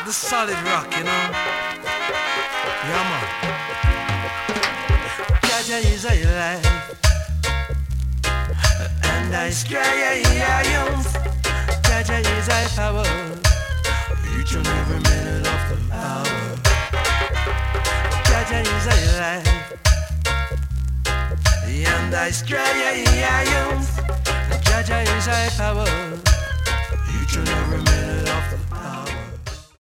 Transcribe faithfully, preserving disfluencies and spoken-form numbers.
the solid rock, you know. Yeah, man. Jaja is a life, and I stray youth. Jaja is a power, each and every minute of the hour. Jaja is a life, and I stray youth. Jaja is a power, each and every minute of the hour.